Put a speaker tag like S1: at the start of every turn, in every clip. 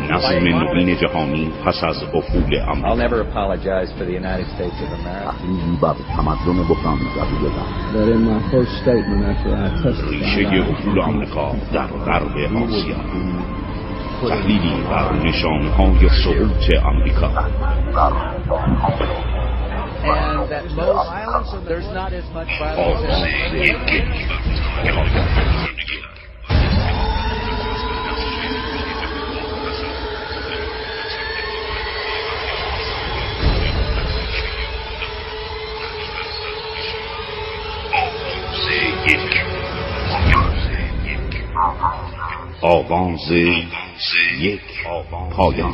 S1: نظم نوین جهانی پس از افول آمریکا.
S2: تحلیلی بر تمدن بحرانی
S1: ریشه افول آمریکا در غرب آسیا. تحلیلی بر نشانهای سقوط آمریکا.
S3: And that most violence, so there's not as much
S1: آواز یک پایان.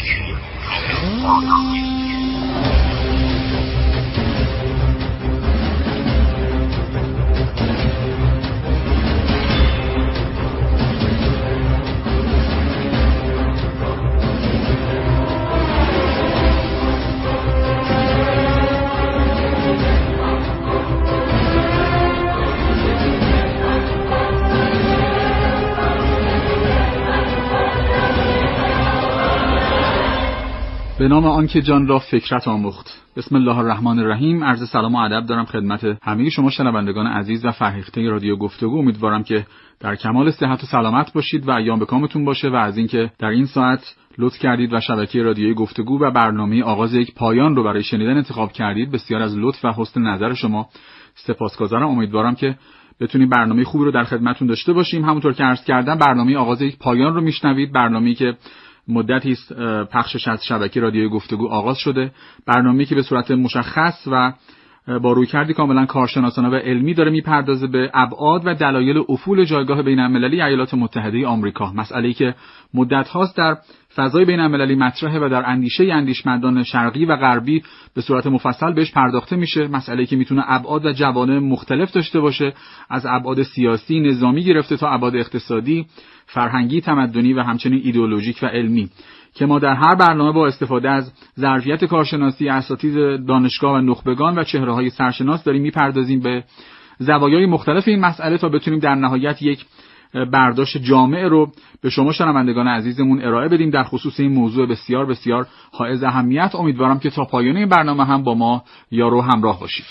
S4: به نام آنکه جان را فکرت آموخت. بسم الله الرحمن الرحیم. عرض سلام و ادب دارم خدمت همه شما شنوندگان عزیز و فرهیخته رادیو گفتگو. امیدوارم که در کمال صحت و سلامت باشید و ایام به کامتون باشه و از اینکه در این ساعت لطف کردید و شبکه رادیوی گفتگو و برنامه آغاز یک پایان رو برای شنیدن انتخاب کردید. بسیار از لطف و حسن نظر شما سپاسگزارم. امیدوارم که بتونیم برنامه خوبی رو در خدمتتون داشته باشیم. همونطور که عرض کردم برنامه آغاز یک پایان رو میشنوید. برنامه‌ای که مدتی است پخشش از شبکه رادیوی گفتگو آغاز شده، برنامه‌ای که به صورت مشخص و با رویکردی کاملا کارشناسانه و علمی داره میپردازه به ابعاد و دلایل افول جایگاه بین‌المللی ایالات متحده آمریکا، مسئله‌ای که مدت هاست در فضای بین‌المللی مطرحه و در اندیشه اندیشمندان شرقی و غربی به صورت مفصل بهش پرداخته میشه. مسئله‌ای که میتونه ابعاد و جوانب مختلف داشته باشه، از ابعاد سیاسی، نظامی گرفته تا ابعاد اقتصادی، فرهنگی، تمدنی و همچنین ایدئولوژیک و علمی، که ما در هر برنامه با استفاده از ظرفیت کارشناسی اساتید دانشگاه و نخبگان و چهره‌های سرشناس داریم میپردازیم به زوایای مختلف این مسئله تا بتونیم در نهایت یک برداشت جامع رو به شما شنوندگان عزیزمون ارائه بدیم در خصوص این موضوع بسیار بسیار حائز اهمیت. امیدوارم که تا پایان این برنامه هم با ما یار و همراه باشید.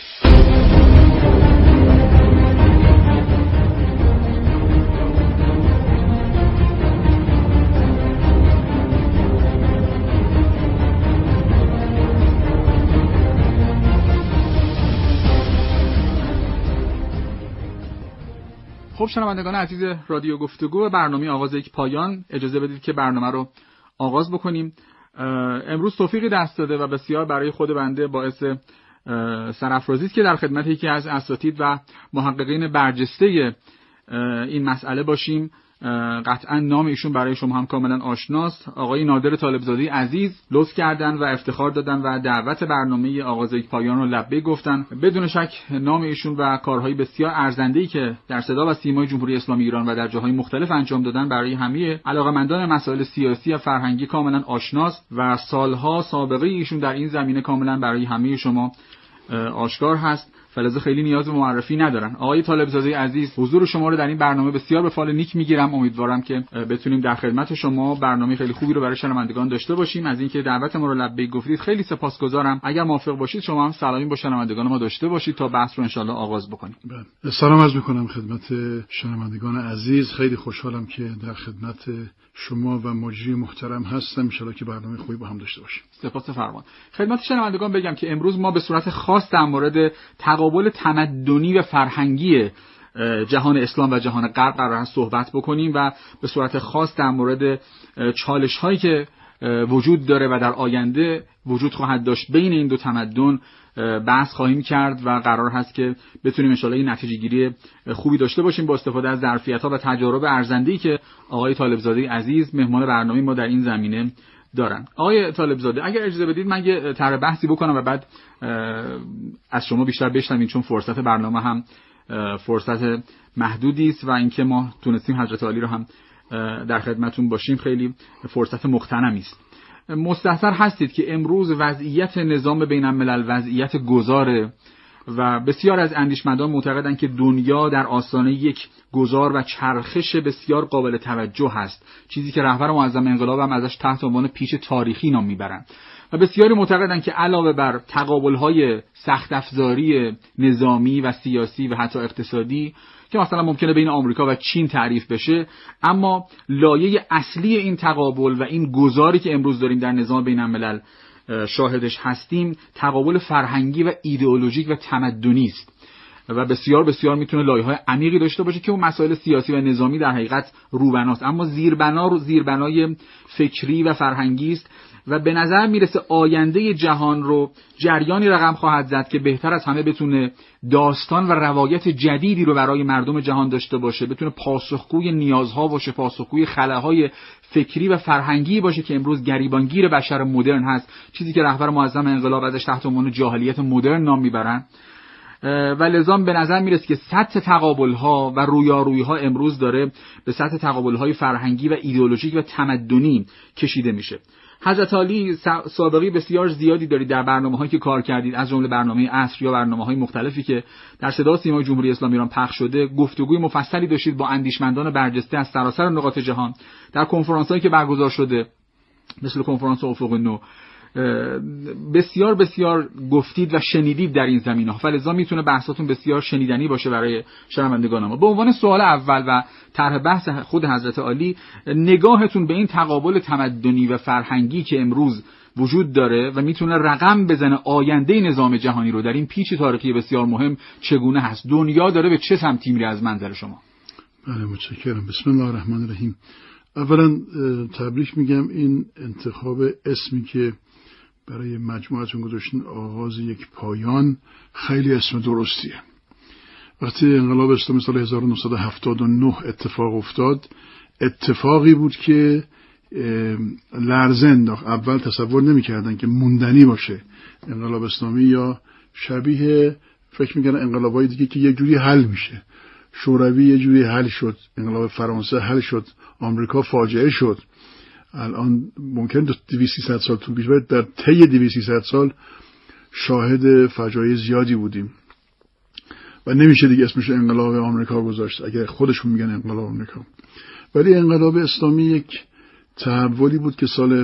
S4: خب شنوندگان عزیز رادیو گفتگو، برنامه آغاز یک پایان، اجازه بدید که برنامه رو آغاز بکنیم. امروز توفیقی دست داده و بسیار برای خود بنده باعث سرافرازی است که در خدمت یکی از اساتید و محققین برجسته این مسئله باشیم. قطعا نام ایشون برای شما هم کاملا آشناست. آقای نادر طالبزاده عزیز لطف کردن و افتخار دادن و دعوت برنامه آغاز یک پایان رو لبیک گفتن. بدون شک نام ایشون و کارهای بسیار ارزنده‌ای که در صدا و سیمای جمهوری اسلامی ایران و در جاهای مختلف انجام دادن برای همه علاقه‌مندان مسائل سیاسی و فرهنگی کاملا آشناست و سالها سابقه ایشون در این زمینه کاملا برای همه شما آشکار هست. فلذا خیلی نیاز به معرفی ندارن. آقای طالبزاده عزیز، حضور شما رو در این برنامه بسیار به فال نیک میگیرم. امیدوارم که بتونیم در خدمت شما برنامه خیلی خوبی رو برای شنوندگان داشته باشیم. از اینکه دعوت ما رو لبیک گفتید خیلی سپاسگزارم. اگر موافق باشید شما هم سلامی با شنوندگان ما داشته باشید تا بحث رو ان شاءالله آغاز بکنیم.
S5: سلام عرض می‌کنم خدمت شنوندگان عزیز. خیلی خوشحالم که در خدمت شما و مجری محترم هستم. ان شاءالله که برنامه خوبی با هم داشته باشیم.
S4: سپاس فرمان. خدمت شنوندگان بگم که امروز ما به صورت خاص در مورد تقابل تمدنی و فرهنگی جهان اسلام و جهان غرب قرار است صحبت بکنیم و به صورت خاص در مورد چالش‌هایی که وجود داره و در آینده وجود خواهد داشت بین این دو تمدن بحث خواهیم کرد و قرار هست که بتونیم ان شاءالله این نتیجه گیری خوبی داشته باشیم با استفاده از ظرفیت‌ها و تجارب ارزنده‌ای که آقای طالبزاده عزیز مهمان برنامه ما در این زمینه دارن. آقای طالبزاده اگر اجازه بدید من یه طرح بحثی بکنم و بعد از شما بیشتر بشنویم، چون فرصت برنامه هم فرصت محدودی است و اینکه ما تونستیم حضرت عالی رو هم در خدمتون باشیم خیلی فرصت مغتنمی است. مستحضر هستید که امروز وضعیت نظام بین الملل وضعیت گذاره و بسیار از اندیشمندان معتقدند که دنیا در آستانه یک گذار و چرخش بسیار قابل توجه است، چیزی که رهبر معظم انقلاب هم ازش تحت عنوان پیچ تاریخی نام میبرند. و بسیاری معتقدند که علاوه بر تقابل‌های سخت افزاری نظامی و سیاسی و حتی اقتصادی که مثلا ممکنه بین آمریکا و چین تعریف بشه، اما لایه اصلی این تقابل و این گذاری که امروز داریم در نظام بین‌الملل شاهدش هستیم، تقابل فرهنگی و ایدئولوژیک و تمدنی است و بسیار بسیار میتونه لایه‌های عمیقی داشته باشه که اون مسائل سیاسی و نظامی در حقیقت روبناست، اما زیربنای فکری و فرهنگی است و به نظر میرسه آینده جهان رو جریانی رقم خواهد زد که بهتر از همه بتونه داستان و روایت جدیدی رو برای مردم جهان داشته باشه، بتونه پاسخگوی نیازها باشه، پاسخگوی خلاهای فکری و فرهنگی باشه که امروز گریبانگیر بشر مدرن هست، چیزی که رهبر معظم انقلاب ازش تحت عنوان جاهلیت مدرن نام میبرن. و لذا به نظر میرسه که سطح تقابل‌ها و رویارویی‌ها امروز داره به سطح تقابل‌های فرهنگی و ایدئولوژیک و تمدنی کشیده میشه. حضرت علی سابقه بسیار زیادی دارید در برنامه‌هایی که کار کردید، از جمله برنامه عصر یا برنامه‌های مختلفی که در صدا سیمای جمهوری اسلامی ایران پخش شده، گفتگوی مفصلی داشتید با اندیشمندان برجسته از سراسر نقاط جهان. در کنفرانس‌هایی که برگزار شده مثل کنفرانس افق نو بسیار بسیار گفتید و شنیدید در این زمینه‌ها، فلذا میتونه بحثاتون بسیار شنیدنی باشه برای شنوندگان ما. به عنوان سوال اول و طرح بحث خود حضرت عالی، نگاهتون به این تقابل تمدنی و فرهنگی که امروز وجود داره و میتونه رقم بزنه آینده نظام جهانی رو در این پیچ تاریخی بسیار مهم چگونه هست؟ دنیا داره به چه سمتی میره از منظر شما؟
S5: بله، متشکرم. بسم الله الرحمن الرحیم. اولا تبریک میگم، این انتخاب اسمی که برای مجموعتون گذاشتین، آغاز یک پایان، خیلی اسم درستیه. وقتی انقلاب اسلامی سال 1979 اتفاق افتاد، اتفاقی بود که لرزه انداخت. اول تصور نمی‌کردن که موندنی باشه انقلاب اسلامی، یا شبیه فکر می‌کردن انقلاب‌های دیگه که یه جوری حل میشه. شوروی یه جوری حل شد، انقلاب فرانسه حل شد، آمریکا فاجعه شد. الان ممکن 200-300 سال طول کشه، در طی 200-300 سال شاهد فجایع زیادی بودیم و نمیشه دیگه اسمش انقلاب آمریکا گذاشت اگر خودشون میگن انقلاب آمریکا. ولی انقلاب اسلامی یک تحولی بود که سال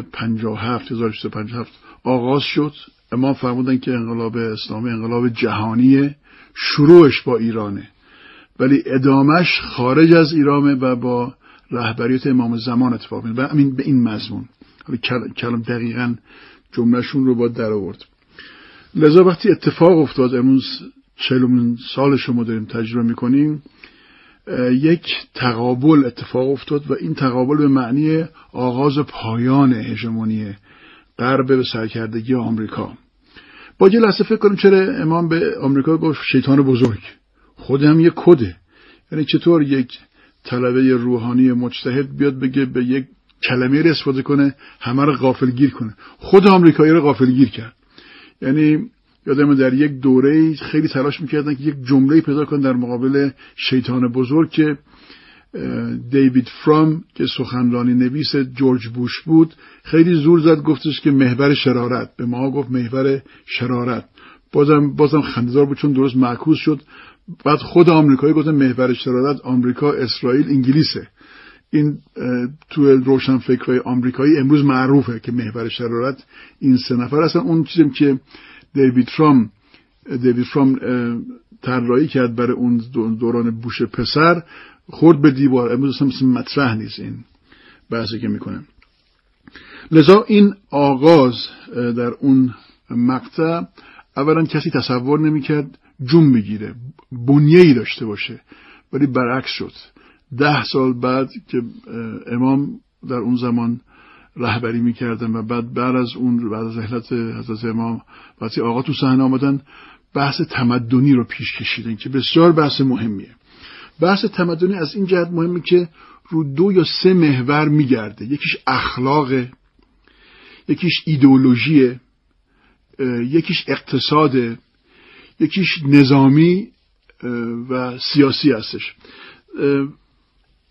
S5: 57 آغاز شد. امام فرمودن که انقلاب اسلامی انقلاب جهانیه، شروعش با ایرانه ولی ادامش خارج از ایرانه و با رهبریت امام زمان اتفاق میفته. به این مضمون کلام دقیقاً جملهشون رو باید در آورد. لذا وقتی اتفاق افتاد، امروز 40 سال شما داریم تجربه میکنیم، یک تقابل اتفاق افتاد و این تقابل به معنی آغاز پایان هژمونی غرب به سرکردگی آمریکا. با یه لحظه فکر کنیم چرا امام به آمریکا گفت شیطان بزرگ. خود هم یک کده. یعنی چطور یک طلبه روحانی مجتهد بیاد بگه به یک کلمه رو استفاده کنه همه رو غافلگیر کنه. خود آمریکایی رو غافلگیر کرد. یعنی یادم در یک دوره خیلی تلاش میکردن که یک جمله پیدا کنن در مقابل شیطان بزرگ که دیوید فرام که سخنرانی نویس جورج بوش بود خیلی زور زد، گفتش که محور شرارت. به ما گفت محور شرارت. بازم خنده‌دار بود چون درست معکوس شد. بعد خود آمریکایی گفت محور شرارت آمریکا، اسرائیل، انگلیسه. این تو روشنفکرای آمریکایی امروز معروفه که محور شرارت این سه نفر هستن. اون چیزی که دیوید فرام طراحی کرد برای اون دوران بوش پسر خورد به دیوار. امروز اصلا مطرح نیست این بحثی که میکنه. لذا این آغاز در اون مقطع اولا کسی تصور نمیکرد جون بگیره، بنیه‌ای داشته باشه، ولی برعکس شد. 10 سال بعد که امام در اون زمان رهبری میکردن و بعد از رحلت حضرت امام وقتی آقا تو صحنه آمدن، بحث تمدنی رو پیش کشیدن که بسیار بحث مهمیه. بحث تمدنی از این جهت مهمه که رو 2 یا 3 محور میگرده. یکیش اخلاقه، یکیش ایدئولوژیه، یکیش اقتصاده، یکیش نظامی و سیاسی هستش.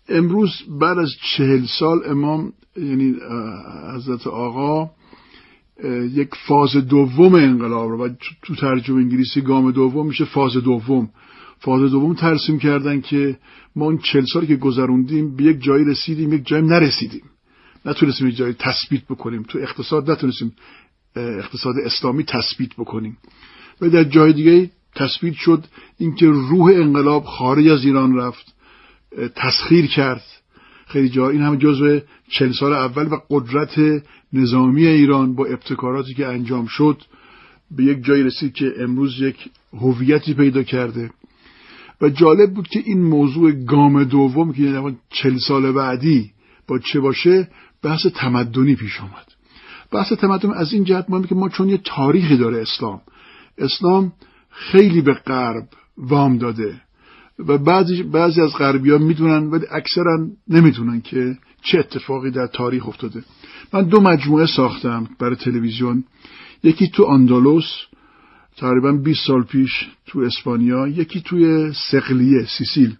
S5: امروز بعد از 40 سال امام یعنی حضرت آقا یک فاز دوم انقلاب رو، و تو ترجمه انگلیسی گام دوم میشه فاز دوم. فاز دوم ترسیم کردن که ما اون 40 سالی که گذروندیم به یک جایی رسیدیم، یک جایی نرسیدیم، نتونستیم یک جایی تثبیت بکنیم. تو اقتصاد نتونستیم اقتصاد اسلامی تثبیت بکنیم و در جای دیگه تثبیت شد. اینکه روح انقلاب خارج از ایران رفت، تسخیر کرد خیلی جا. این هم جزو 40 سال اول و قدرت نظامی ایران با ابتکاراتی که انجام شد به یک جایی رسید که امروز یک هویتی پیدا کرده. و جالب بود که این موضوع گام دوم که یعنی 40 سال بعدی با چه باشه، بحث تمدنی پیش آمد. بحث تمدن از این جهت مهمه که ما چون یه تاریخی داره اسلام خیلی به غرب وام داده و بعضی از غربی‌ها میدونن ولی اکثرا نمیدونن که چه اتفاقی در تاریخ افتاده. من 2 مجموعه ساختم برای تلویزیون، یکی تو اندلس تقریبا 20 سال پیش تو اسپانیا، یکی توی صقلیه سیسیل،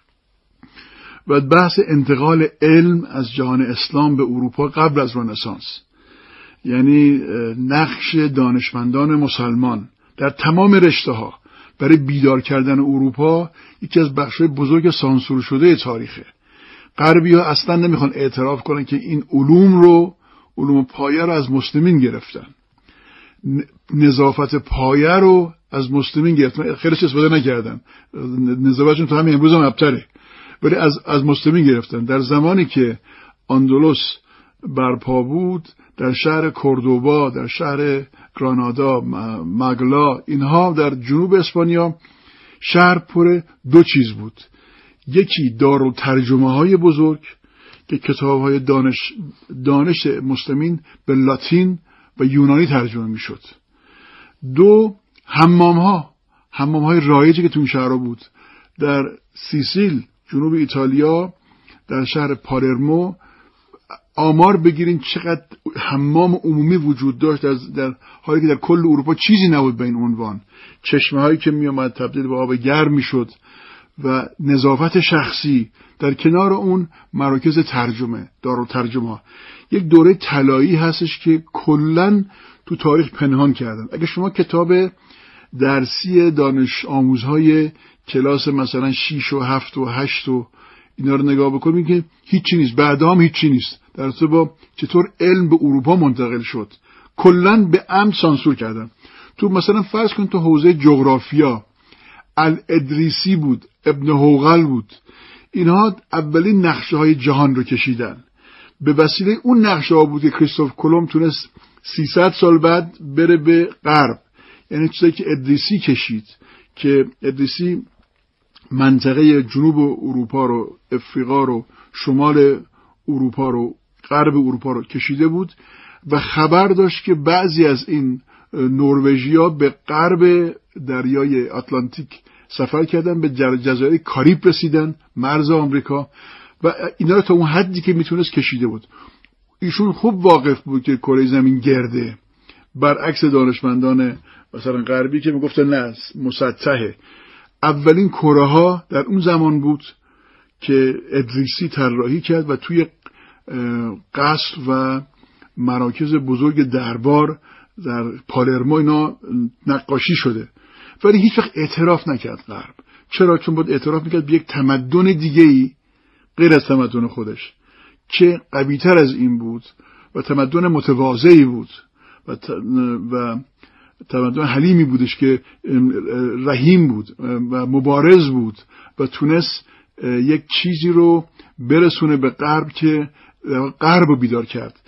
S5: و بحث انتقال علم از جهان اسلام به اروپا قبل از رنسانس، یعنی نقش دانشمندان مسلمان در تمام رشته‌ها برای بیدار کردن اروپا یکی از بخش‌های بزرگ سانسور شده تاریخه. غربی‌ها اصلا نمیخوان اعتراف کنن که این علوم پایه رو از مسلمین گرفتن، نظافت پایه رو از مسلمین گرفتن، خیلیش استفاده نکردن، نظافتشون تا همین امروز هم ابتره، ولی از مسلمین گرفتن. در زمانی که اندلس برپا بود، در شهر کوردوبا، در شهر گرانادا، ماگلا، اینها در جنوب اسپانیا، شهر پر 2 چیز بود. یکی دارالترجمه های بزرگ که کتاب های دانش مسلمین به لاتین و یونانی ترجمه می شد. 2 حمام های رایجی که تو این شهرها بود. در سیسیل جنوب ایتالیا در شهر پالرمو آمار بگیرین چقدر حمام عمومی وجود داشت، در حالی که در کل اروپا چیزی نبود به این عنوان. چشمه هایی که می اومد تبدیل به آب گرم می شد و نظافت شخصی، در کنار اون مراکز ترجمه، دارالترجمه. یک دوره طلایی هستش که کلن تو تاریخ پنهان کردن. اگه شما کتاب درسی دانش آموزهای کلاس مثلا 6 و 7 و 8 و اینا رو نگاه بکنید که هیچی نیست، بعدا هم هیچی نیست در رابطه با چطور علم به اروپا منتقل شد. کلن به عمد سانسور کردن. تو مثلا فرض کن تو حوزه جغرافیا الادریسی بود، ابن هوغل بود، اینها اولین نقشه های جهان رو کشیدن. به وسیله اون نقشه ها بود که کریستوف کلمب تونست 300 سال بعد بره به غرب. یعنی چیزایی که ادریسی کشید، که ادریسی منطقه جنوب اروپا رو، افریقا رو، شمال اروپا رو، غرب اروپا رو کشیده بود و خبر داشت که بعضی از این نروژیا به غرب دریای آتلانتیک سفر کردن، به جزایر کاریب رسیدن، مرز آمریکا، و اینا رو تا اون حدی که میتونست کشیده بود. ایشون خوب واقف بود که کره زمین گرده، برعکس دانشمندان مثلا غربی که میگفتن نه مسطحه. اولین کره ها در اون زمان بود که ادریسی طراحی کرد و توی قصر و مراکز بزرگ دربار در پالرمو اینا نقاشی شده، ولی هیچ وقت اعتراف نکرد غرب. چرا؟ چون بود اعتراف میکرد به یک تمدن دیگه‌ای غیر از تمدن خودش که قوی‌تر از این بود و تمدن متواضعی بود و تمدن حلیمی بودش که رحیم بود و مبارز بود و تونست یک چیزی رو برسونه به غرب که غرب رو بیدار کرد.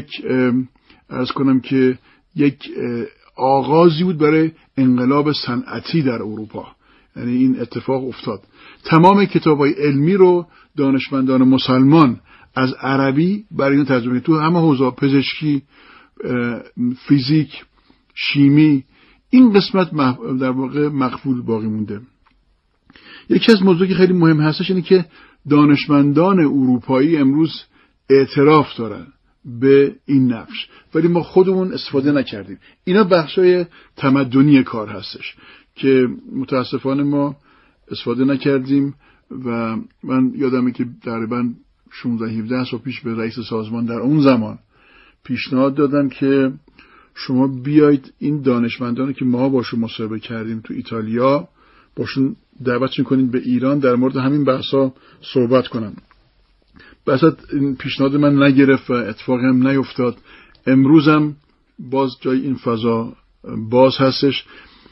S5: عرض کنم که یک آغازی بود برای انقلاب صنعتی در اروپا. یعنی این اتفاق افتاد. تمام کتاب‌های علمی رو دانشمندان مسلمان از عربی برای اینو ترجمه کردن. تو همه حوزه پزشکی، فیزیک، شیمی، این قسمت در واقع مخفول باقی مونده. یکی از موضوعی که خیلی مهم هستش اینه که دانشمندان اروپایی امروز اعتراف دارن به این نقش، ولی ما خودمون استفاده نکردیم. اینا بخشای تمدنی کار هستش که متاسفانه ما استفاده نکردیم. و من یادمه که تقریباً 16-17 سال پیش به رئیس سازمان در اون زمان پیشنهاد دادم که شما بیایید این دانشمندانی که ما باشون مصاحبه کردیم تو ایتالیا باشون دعوتشون کنید به ایران در مورد همین بحثا صحبت کنن. بحثا این پیشنهاد من نگرفت و اتفاقی هم نیفتاد. امروزم باز جای این فضا باز هستش.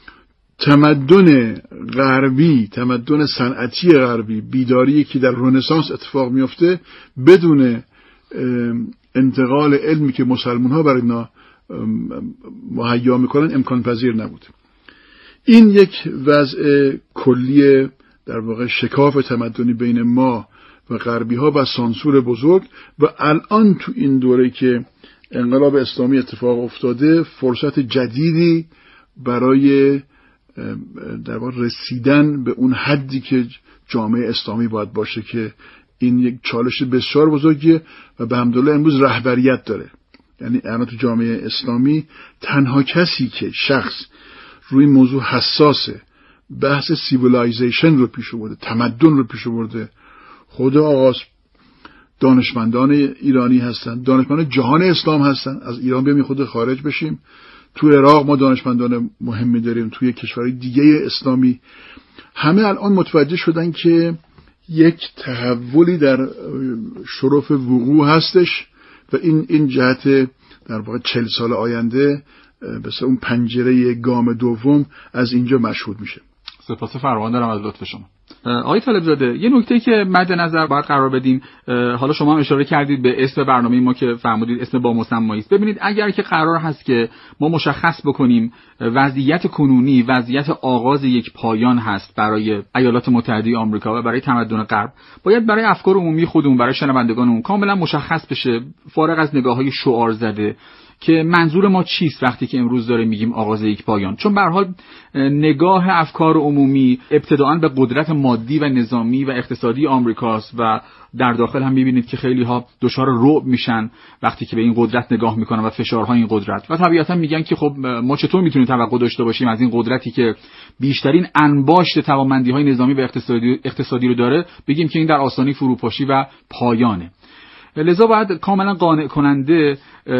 S5: تمدن غربی، تمدن صنعتی غربی، بیداری که در رنسانس اتفاق میفته بدون انتقال علمی که مسلمان ها برای اینا مهیا میکنن امکان پذیر نبود. این یک وضع کلی در واقع شکاف تمدنی بین ما و غربی ها و سانسور بزرگ و الان تو این دوره که انقلاب اسلامی اتفاق افتاده فرصت جدیدی برای در واقع رسیدن به اون حدی که جامعه اسلامی باید باشه که این یک چالش بسیار بزرگیه و به حمدالله امروز رهبریت داره. یعنی الان تو جامعه اسلامی تنها کسی که شخص روی موضوع حساسه، بحث سیویلایزیشن رو پیش برده، تمدن رو پیش برده، خود آقاست. دانشمندان ایرانی هستن، دانشمندان جهان اسلام هستن. از ایران بیاییم خود خارج بشیم. تو عراق ما دانشمندان مهمی داریم، توی کشورهای دیگه اسلامی. همه الان متوجه شدن که یک تحولی در شرف وقوع هستش و این جهت در واقع 40 سال آینده مثل اون پنجره گام دوم از اینجا مشهود میشه.
S4: سپاس فراوان دارم از لطف شما. آقای طالبزاده، یه نکته که مد نظر باید قرار بدیم، حالا شما هم اشاره کردید به اسم برنامه ما که فرمودید اسم با مسمایی است. ببینید اگر که قرار هست که ما مشخص بکنیم وضعیت کنونی، وضعیت آغاز یک پایان هست برای ایالات متحده آمریکا و برای تمدن غرب، باید برای افکار عمومی خودمون، برای شنوندگانمون کاملا مشخص بشه، فارغ از نگاه‌های شعار زده، که منظور ما چیست وقتی که امروز داره میگیم آغاز یک پایان. چون به هر حال نگاه افکار عمومی ابتداءً به قدرت مادی و نظامی و اقتصادی آمریکاست و در داخل هم میبینید که خیلی ها دچار رعب میشن وقتی که به این قدرت نگاه میکنن و فشارهای این قدرت، و طبیعتا میگن که خب ما چطور میتونیم توقع داشته باشیم از این قدرتی که بیشترین انباشت توانمندی‌های نظامی و اقتصادی رو داره، بگیم که این در آستانه فروپاشی و پایانه. لذا باید کاملا قانع کننده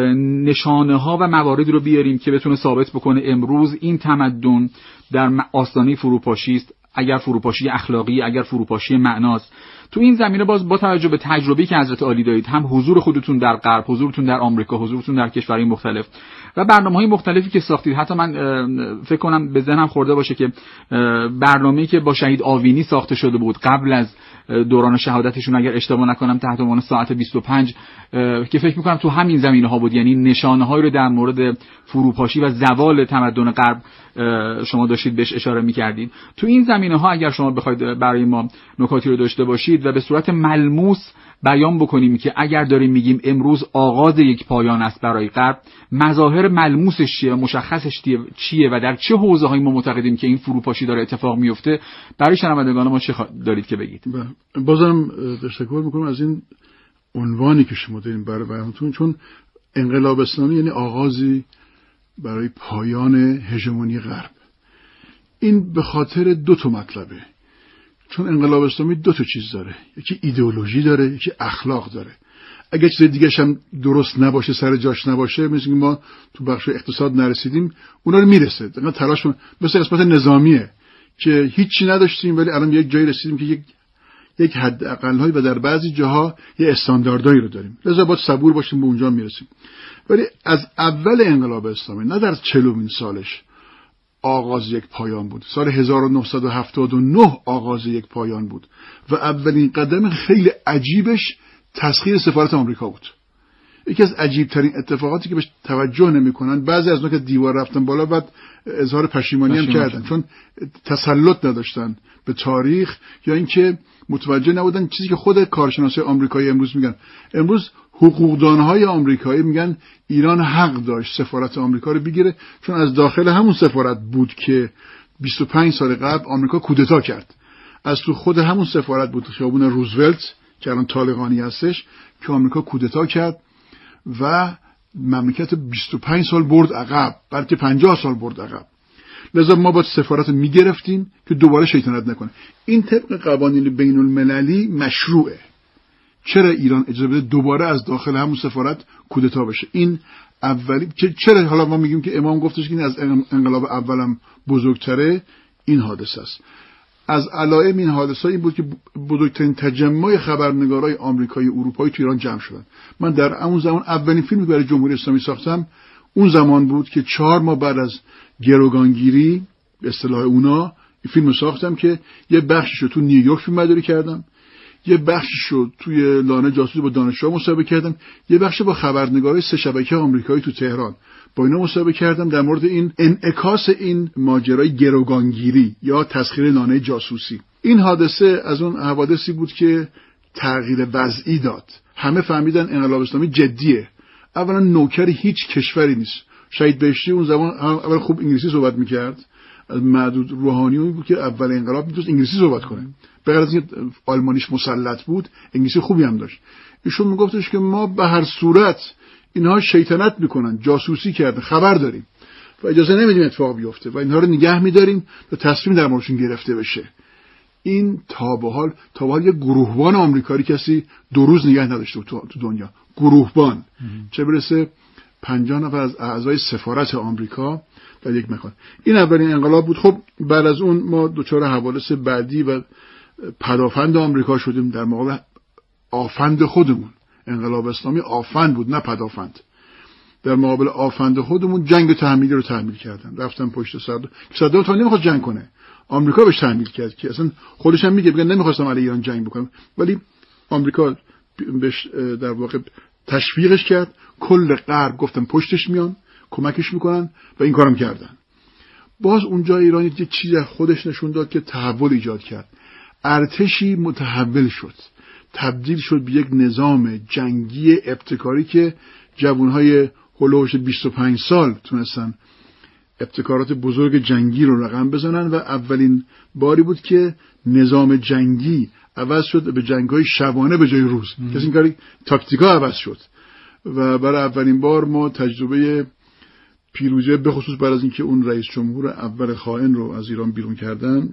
S4: نشانه ها و مواردی رو بیاریم که بتونه ثابت بکنه امروز این تمدن در آستانه فروپاشی است، اگر فروپاشی اخلاقی، اگر فروپاشی معناست. تو این زمینه باز با توجه به تجربه‌ای که حضرت عالی دارید، هم حضور خودتون در غرب، حضورتون در آمریکا، حضورتون در کشورهای مختلف و برنامه‌های مختلفی که ساختید، حتی من فکر کنم به ذهنم خورده باشه که برنامه‌ای که با شهید آوینی ساخته شده بود قبل از دوران شهادتشون، اگر اشتباه نکنم تحت عنوان ساعت 25، که فکر می‌کنم تو همین زمینه‌ها بود. یعنی نشانه‌هایی رو در مورد فروپاشی و زوال تمدن غرب شما داشتید بهش اشاره می‌کردید. تو این زمینه‌ها اگر شما بخواید برای ما نکاتی رو داشته باشید و به صورت ملموس بیان بکنیم که اگر داریم میگیم امروز آغاز یک پایان است برای غرب، مظاهر ملموسش چیه، مشخصش چیه و در چه حوزه‌هایی ما معتقدیم که این فروپاشی داره اتفاق میفته، برای شنوندگان ما چه دارید که بگید؟
S5: بازم تشکر میکنم از این عنوانی که شما دارین برای بیانتون، چون انقلاب اسلامی یعنی آغازی برای پایان هژمونی غرب. این به خاطر دو تا مطلبه. چون انقلاب اسلامی دو تا چیز داره، یکی ایدئولوژی داره، یکی اخلاق داره. اگه چیز دیگه هم درست نباشه، سر جاش نباشه، مثل ما تو بخش اقتصاد نرسیدیم، اونا رو میرسه. دقیقاً تلاش مثل قسمت نظامیه که هیچی نداشتیم ولی الان یک جایی رسیدیم که یک حد اقل‌هایی و در بعضی جاها یه استانداردایی رو داریم. لذا باید صبور باشیم به اونجا میرسیم. ولی از اول انقلاب اسلامی، نه در 40مین سالش، آغاز یک پایان بود. سال 1979 آغاز یک پایان بود و اولین قدم خیلی عجیبش تسخیر سفارت آمریکا بود. یکی از عجیبترین اتفاقاتی که بهش توجه نمی‌کنن، بعضی از اونها که دیوار رفتن بالا بعد اظهار پشیمانی هم کردن، چون تسلط نداشتن به تاریخ یا اینکه متوجه نبودن چیزی که خود کارشناسای آمریکایی امروز میگن. امروز حقوقدانهای آمریکایی میگن ایران حق داشت سفارت آمریکا رو بگیره، چون از داخل همون سفارت بود که 25 سال قبل آمریکا کودتا کرد. از تو خود همون سفارت بود، خیابون روزولت که الان طالقانی هستش، که آمریکا کودتا کرد و مملکت 25 سال برد عقب، بلکه 50 سال برد عقب. لذا ما باید سفارت میگرفتیم که دوباره شیطنت نکنه. این طبق قوانین بین المللی مشروعه. چرا ایران اجازه بده دوباره از داخل همون سفارت کودتا بشه؟ این اولی چرا حالا ما میگیم که امام گفتش که این از انقلاب اولم بزرگتره؟ این حادثه است. از علائم این حادثه این بود که بزرگترین تجمع خبرنگارای آمریکایی اروپایی تو ایران جمع شدن. من در اون زمان اولین فیلمی برای جمهوری اسلامی ساختم اون زمان بود که 4 ماه بعد از گروگانگیری به اصطلاح اونا این فیلمو ساختم که یه بخشیشو تو نیویورک فیلمبرداری کردم، یه بخشیشو توی لانه جاسوسی با دانشجوها مصاحبه کردم، یه بخشی با خبرنگارای 3 شبکه آمریکایی تو تهران با اینا مصاحبه کردم در مورد این انعکاس این ماجرای گروگانگیری یا تسخیر لانه جاسوسی. این حادثه از اون حوادثی بود که تغییر وضعی داد. همه فهمیدن انقلاب اسلامی جدیه. اولا نوکر هیچ کشوری نیست. شهید بهشتی اون زمان اول خوب انگلیسی صحبت میکرد، از معدود روحانی بود که اول انقلاب میتونست انگلیسی صحبت کنه، به غیر از اینکه آلمانیش مسلط بود انگلیسی خوبی هم داشت. ایشون میگفتش که ما به هر صورت اینها شیطنت میکنن، جاسوسی کردن، خبر داریم و اجازه نمیدیم اتفاق بیفته و اینها رو نگه میداریم تا تصمیم در موردشون گرفته بشه. این تا به حال یه گروهبان آمریکایی کسی 2 روز نگه نداشته تو دنیا. گروهبان چه برسه 50 نفر از اعضای سفارت آمریکا در یک مکان. این اولین انقلاب بود. خب بعد از اون ما دچار حوادث بعدی و پدافند آمریکا شدیم در مقابل آفند خودمون. انقلاب اسلامی آفند بود نه پدافند. در مقابل آفند خودمون جنگ تحمیلی رو تحمیل کردن، رفتن پشت صدام که صدام تا نمیخواست جنگ کنه، آمریکا بهش تحمیل کرد که اصلا خودش هم میگه نمیخواستم علیه ایران جنگ بکنم، ولی آمریکا بهش در واقع تشویقش کرد. کل غرب گفتن پشتش میان، کمکش میکنن و این کارم کردن. باز اونجا ایران یه چیز از خودش نشون داد که تحول ایجاد کرد. ارتشی متحول شد، تبدیل شد به یک نظام جنگی ابتکاری که جوانهای هلوش 25 سال تونستن ابتکارات بزرگ جنگی رو رقم بزنن و اولین باری بود که نظام جنگی عوض شد به جنگ‌های شبانه به جای روز. کسی این کاری تاکتیکا عوض شد و برای اولین بار ما تجربه پیروزی به خصوص بعد از اینکه اون رئیس جمهور اول خائن رو از ایران بیرون کردن،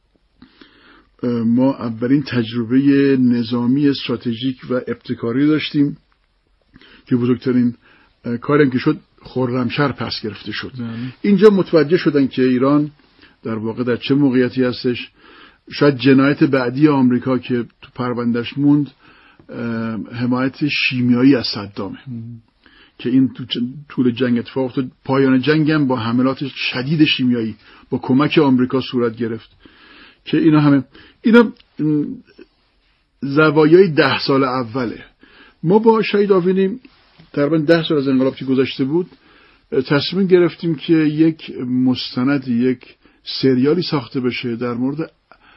S5: ما اولین تجربه نظامی استراتژیک و ابتکاری داشتیم که بزرگترین کاری که شد خرمشهر پس گرفته شد. اینجا متوجه شدن که ایران در واقع در چه موقعیتی هستش. شاید جنایت بعدی آمریکا که تو پروندهش موند حمایت شیمیایی از صدامه که این تو طول جنگ اتفاق افتاد. پایان جنگ هم با حملات شدید شیمیایی با کمک آمریکا صورت گرفت که اینا زوایای 10 سال اوله. ما با شهید آوینی تقریبا 10 سال از انقلاب که گذشته بود تصمیم گرفتیم که یک مستند، یک سریالی ساخته بشه در مورد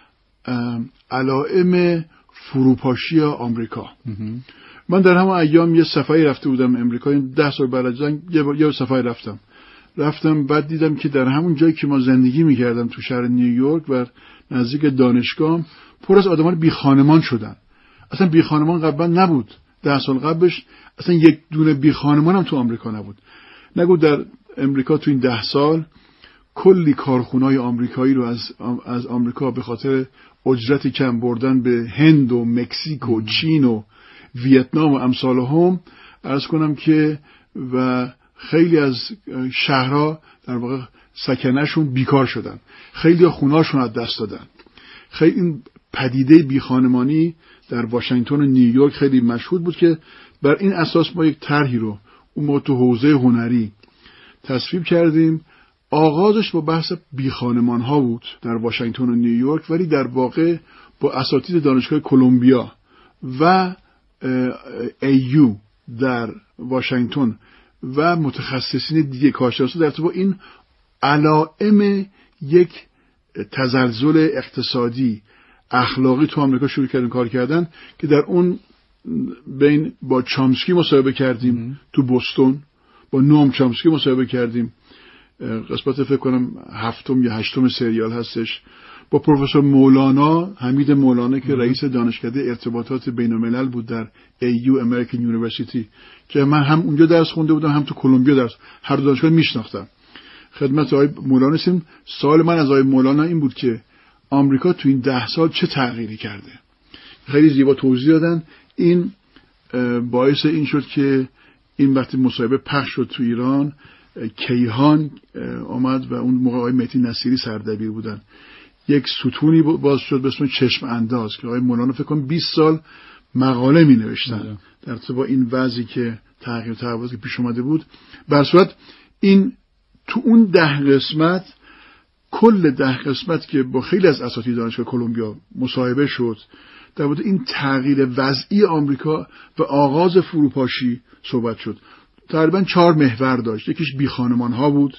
S5: علائم فروپاشی آمریکا. من در همون ایام یه سفری رفته بودم امریکا، 10 سال بعد از جنگ یه سفری رفتم بعد دیدم که در همون جایی که ما زندگی می‌کردم تو شهر نیویورک و نزدیک دانشگاه پر از آدمان بی خانمان شدن. اصلا بی خانمان قبلا نبود. 10 سال قبلش اصلا یک دونه بی خانمان هم تو آمریکا نبود. نگو در امریکا تو این 10 سال کلی کارخونه‌های آمریکایی رو از آمریکا به خاطر اجرت کم بردن به هند و مکزیک و چین و ویتنام و امثالهم عرض کنم که و خیلی از شهرها در واقع سکنه‌شون بیکار شدن، خیلی خونه‌هاشون از دست دادن. خیلی این پدیده بیخانمانی در واشنگتن و نیویورک خیلی مشهود بود که بر این اساس ما یک طرحی رو اون موقع تو حوزه هنری تصویب کردیم. آغازش با بحث بیخانمان ها بود در واشنگتن و نیویورک، ولی در واقع با اساتید دانشگاه کلمبیا و ایو در واشنگتن و متخصصین دیگه کارشناسا در تو با این علائم یک تزلزل اقتصادی اخلاقی تو آمریکا شروع کردن کار کردن که در اون بین با چامسکی مصاحبه کردیم تو بوستون، با نوم چامسکی مصاحبه کردیم، قسمت فکر کنم 7 یا 8 سریال هستش، با پروفسور مولانا، حمید مولانا که رئیس دانشکده ارتباطات بین الملل بود در ایو امریکن یونیورسیتی که من هم اونجا درس خونده بودم هم تو کلمبیا درس، هر دو دانشگاه میشناختم. خدمت آقای مولانا رسیدم. سوال من از آقای مولانا این بود که آمریکا تو این 10 سال چه تغییری کرده. خیلی زیبا توضیح دادن این باعث این شد که این وقتی مصاحبه پخش شد تو ایران، کیهان آمد و اون موقع آقای مهدی نصیری سردبیر بودن، یک ستونی باز شد به اسم چشم انداز که آقای مولانا فکر کنم 20 سال مقاله می نوشتن در ارتباط با این وضعی که تغییر و تحولاتی که پیش اومده بود. به هر صورت این تو اون 10 قسمت، کل 10 قسمت که با خیلی از اساتید دانشگاه کلمبیا مصاحبه شد در مورد این تغییر وضعی آمریکا و آغاز فروپاشی صحبت شد. تقریبا 4 محور داشت. یکیش بی خانمان ها بود،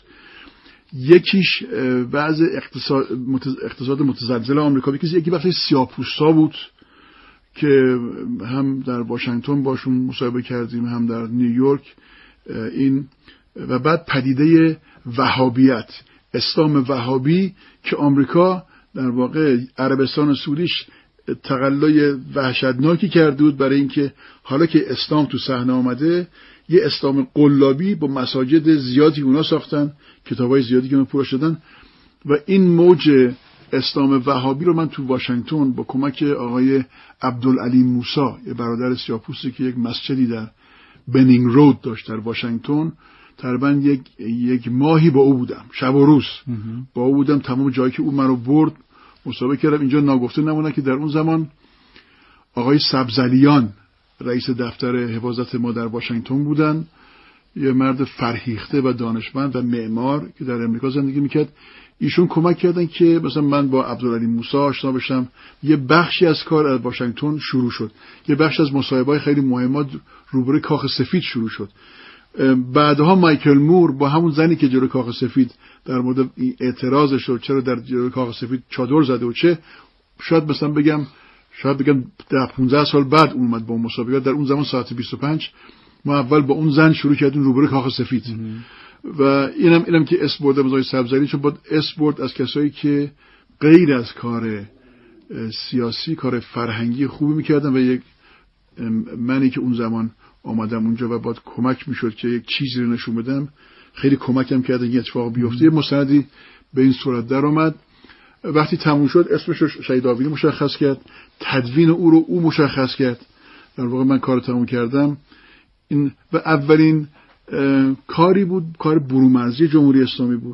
S5: یکیش وضع اقتصاد متزلزل آمریکا، یکی بحث سیاه‌پوستا بود که هم در واشنگتن باشون مصاحبه کردیم هم در نیویورک، این و بعد پدیده وهابیت، اسلام وهابی که آمریکا در واقع عربستان و سوریش تقلای وحشتناکی کرده بود برای اینکه حالا که اسلام تو صحنه آمده یه اسلام قلابی با مساجد زیادی اونا ساختن، کتابای زیادی که پورا شدن و این موج اسلام وهابی رو من تو واشنگتن با کمک آقای عبدالعلی موسی، یه برادر سیاه‌پوستی که یک مسجدی در بنینگ رود داشت در واشنگتن، تقریبا یک ماهی با او بودم، شب و روز با او بودم. تمام جایی که او منو برد مصاحبه کردم. اینجا ناگفته نمونه که در اون زمان آقای سبزلیان رئیس دفتر حفاظت ما در واشنگتن بودن، یه مرد فرهیخته و دانشمند و معمار که در امریکا زندگی میکرد. ایشون کمک کردن که مثلا من با عبدالعلی موسی آشنا بشم. یه بخشی از کار از واشنگتن شروع شد، یه بخش از مصاحبه‌های خیلی مهمات روبروی کاخ سفید شروع شد. بعدها مایکل مور با همون زنی که جلوی کاخ سفید در مورد اعتراضش شد چرا در جلوی کاخ سفید چادر زده و چه، شاید بگم 15 سال بعد اومد با مسابقه. در اون زمان ساعت 25 ما اول با اون زن شروع کردیم روبروی کاخ سفید و اینم که اسم بردم از آقای سبزلی، چون باید اسم برد از کسایی که غیر از کار سیاسی کار فرهنگی خوبی میکردن و یک منی که اون زمان آمدم اونجا و باید کمک میشد که یک چیزی رو نشون بدم، خیلی کمکم کردن این اتفاق بیفته. یه مستندی به این صورت در اومد. وقتی تموم شد اسمش رو شهید آوینی مشخص کرد، تدوین او رو او مشخص کرد. در واقع من کار تموم کردم. این و اولین کاری بود، کار برومرزی جمهوری اسلامی بود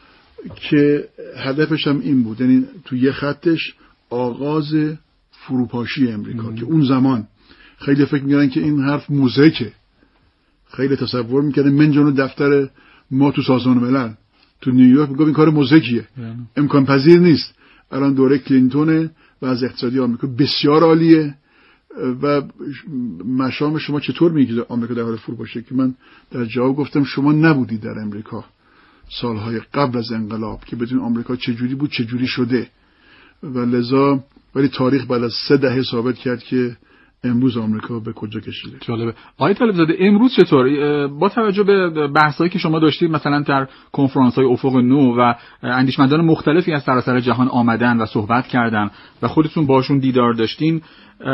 S5: که هدفش هم این بود، یعنی تو یه خطش آغاز فروپاشی امریکا که اون زمان خیلی فکر می‌کردن که این حرف موزیکه، خیلی تصور می‌کردن من جلوی دفتر ما تو سازمان ملل تو نیویورک میگم این کار موزیکیه، امکان پذیر نیست. الان دوره کلینتون و از اقتصادی آمریکا بسیار عالیه و مشام شما چطور میگید آمریکا در حال فروپاشی؟ که من در جواب گفتم شما نبودید در امریکا سالهای قبل از انقلاب که بدون آمریکا چجوری بود چجوری شده و لذا ولی تاریخ بعد از 3 دهه ثابت کرد که امروز آمریکا به کجا کشیده.
S4: جالبه. آقای طالبزاده امروز چطور با توجه به بحثایی که شما داشتید مثلا در کنفرانس‌های افق نو و اندیشمندان مختلفی از سراسر جهان آمدن و صحبت کردن و خودتون باشون دیدار داشتین،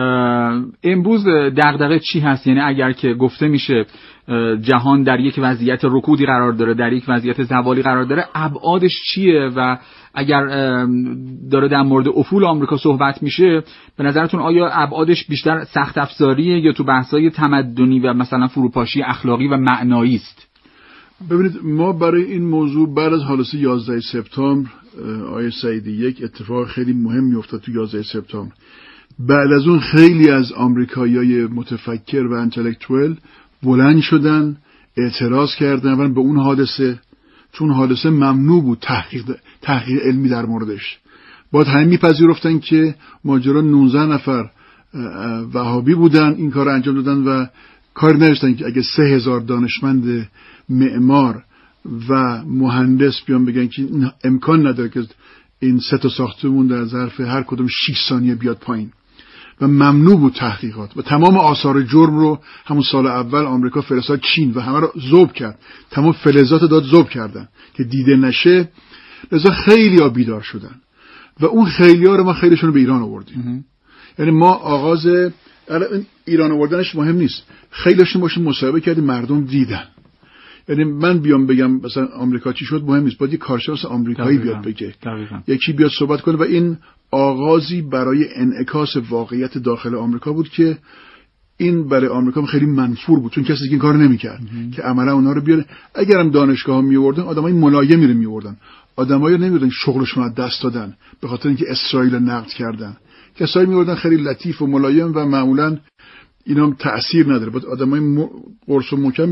S4: امروز دغدغه چی هست؟ یعنی اگر که گفته میشه جهان در یک وضعیت رکودی قرار داره، در یک وضعیت زوالی قرار داره، ابعادش چیه؟ و اگر داره در مورد افول آمریکا صحبت میشه، به نظرتون آیا ابعادش بیشتر سخت افزاریه یا تو بحث‌های تمدنی و مثلا فروپاشی اخلاقی و معنایی است؟
S5: ببینید ما برای این موضوع بعد از حادثه 11 سپتامبر آیه سعیدی یک اتفاق خیلی مهمی افتاد تو 11 سپتامبر. بعد از اون خیلی از آمریکایی‌های متفکر و انتלקچوال بلند شدن، اعتراض کردن به اون حادثه، چون حادثه ممنوع بود تحقیق علمی در موردش. باید همه میپذیرفتن که ماجرا 19 نفر وهابی بودن این کار انجام دادن و کار نداشتن که اگه 3000 دانشمند معمار و مهندس بیان بگن که این امکان نداره که این 3 تا ساختمون در ظرف هر کدوم 6 ثانیه بیاد پایین و ممنوع بود تحقیقات و تمام آثار جرم رو همون سال اول آمریکا فرستاد چین و همه رو ذوب کرد، تمام فلزات داد ذوب کردن که دیده نشه. لذا خیلی‌ها بیدار شدن و اون خیلی‌ها رو ما خیلیشون رو به ایران آوردیم. یعنی ما آغاز ایران آوردنش مهم نیست، خیلیشون باشیم مصاحبه کردیم، مردم دیدن. یعنی من بیام بگم مثلا آمریکا چی شد مهم نیست، باید یک کارشناس آمریکایی بیاد بگه، یکی بیاد صحبت کنه و این آغازی برای انعکاس واقعیت داخل آمریکا بود که این برای آمریکا خیلی منفور بود، چون کسی که این کارو نمی‌کرد که عملا اونها رو بیاره. اگرم دانشگاه‌ها می‌آوردن آدمای ملایمی رو می‌آوردن، آدمایی رو نمی‌آوردن شغلشون رو دست دادن به خاطر اینکه اسرائیل نقد کردن. کسایی می‌آوردن خیلی لطیف و ملایم و معمولاً اینا هم تأثیر نداره، بعد آدمای قرص و محکم